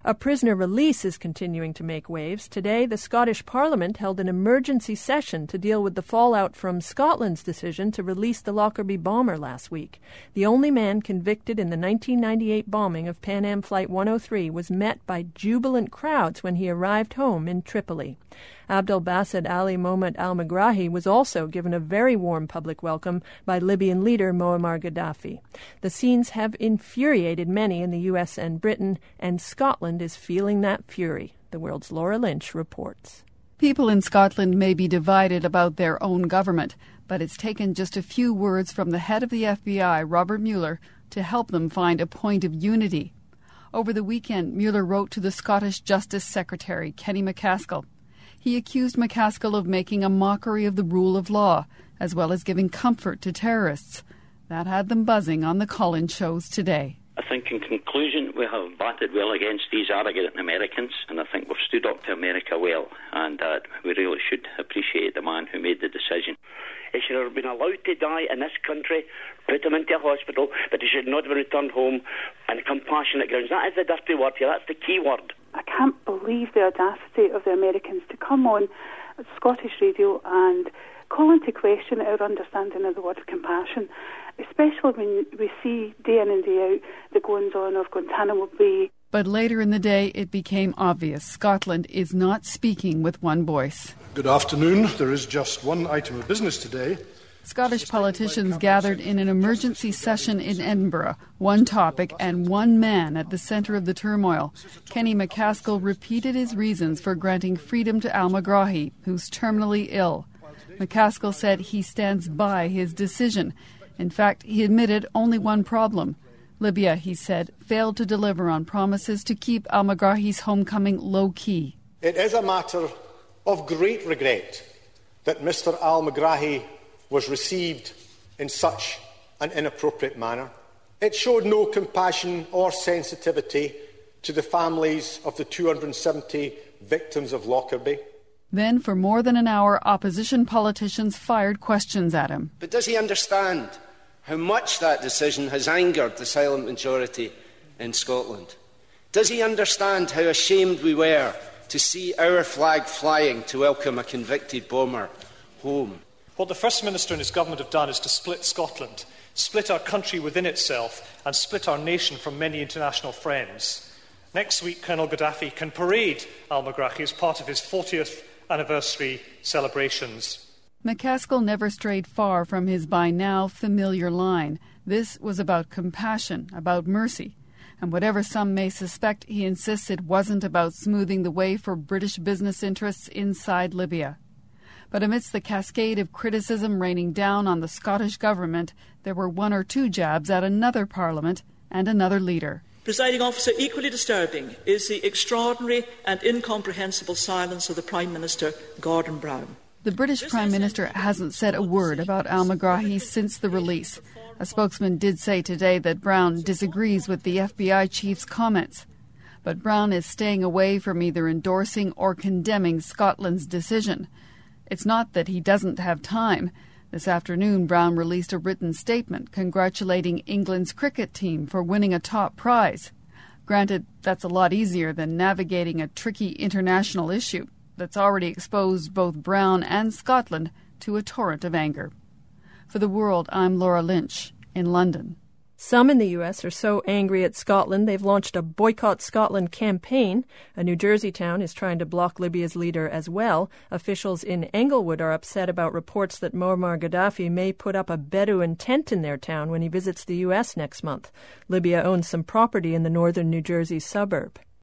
A prisoner release is continuing to make waves. Today, the Scottish Parliament held an emergency session to deal with the fallout from Scotland's decision to release the Lockerbie bomber last week. The only man convicted in the 1998 bombing of Pan Am Flight 103 was met by jubilant crowds when he arrived home in Tripoli. Abdelbasid Ali Mohamed al-Megrahi was also given a very warm public welcome by Libyan leader Muammar Gaddafi. The scenes have infuriated many in the U.S. and Britain, and Scotland is feeling that fury. The World's Laura Lynch reports. People in Scotland may be divided about their own government, but it's taken just a few words from the head of the FBI, Robert Mueller, to help them find a point of unity. Over the weekend, Mueller wrote to the Scottish Justice Secretary, Kenny MacAskill. He accused MacAskill of making a mockery of the rule of law, as well as giving comfort to terrorists. That had them buzzing on the call-in shows today. I think in conclusion we have batted well against these arrogant Americans, and I think we've stood up to America well, and we really should appreciate the man who made the decision. He should have been allowed to die in this country, put him into a hospital, but he should not have been returned home on compassionate grounds. That is the dirty word here, that's the key word. I can't believe the audacity of the Americans to come on Scottish radio and call into question our understanding of the word compassion, especially when we see day in and day out the goings-on of Guantanamo Bay. But later in the day, it became obvious Scotland is not speaking with one voice. Good afternoon. There is just one item of business today. Scottish politicians gathered in an emergency session in Edinburgh, one topic and one man at the centre of the turmoil. Kenny MacAskill repeated his reasons for granting freedom to al-Megrahi, who's terminally ill. MacAskill said he stands by his decision. In fact, he admitted only one problem. Libya, he said, failed to deliver on promises to keep al-Megrahi's homecoming low-key. It is a matter of great regret that Mr al-Megrahi was received in such an inappropriate manner. It showed no compassion or sensitivity to the families of the 270 victims of Lockerbie. Then, for more than an hour, opposition politicians fired questions at him. But does he understand how much that decision has angered the silent majority in Scotland? Does he understand how ashamed we were to see our flag flying to welcome a convicted bomber home? What the First Minister and his government have done is to split Scotland, split our country within itself, and split our nation from many international friends. Next week, Colonel Gaddafi can parade al-Megrahi as part of his 40th anniversary celebrations. MacAskill never strayed far from his by now familiar line. This was about compassion, about mercy. And whatever some may suspect, he insists it wasn't about smoothing the way for British business interests inside Libya. But amidst the cascade of criticism raining down on the Scottish government, there were one or two jabs at another parliament and another leader. Presiding officer, equally disturbing is the extraordinary and incomprehensible silence of the Prime Minister, Gordon Brown. The British Prime Minister hasn't said a word about al-Megrahi since the release. A spokesman did say today that Brown disagrees with the FBI chief's comments. But Brown is staying away from either endorsing or condemning Scotland's decision. It's not that he doesn't have time. This afternoon, Brown released a written statement congratulating England's cricket team for winning a top prize. Granted, that's a lot easier than navigating a tricky international issue that's already exposed both Brown and Scotland to a torrent of anger. For The World, I'm Laura Lynch in London. Some in the U.S. are so angry at Scotland they've launched a Boycott Scotland campaign. A New Jersey town is trying to block Libya's leader as well. Officials in Englewood are upset about reports that Muammar Gaddafi may put up a Bedouin tent in their town when he visits the U.S. next month. Libya owns some property in the northern New Jersey suburb.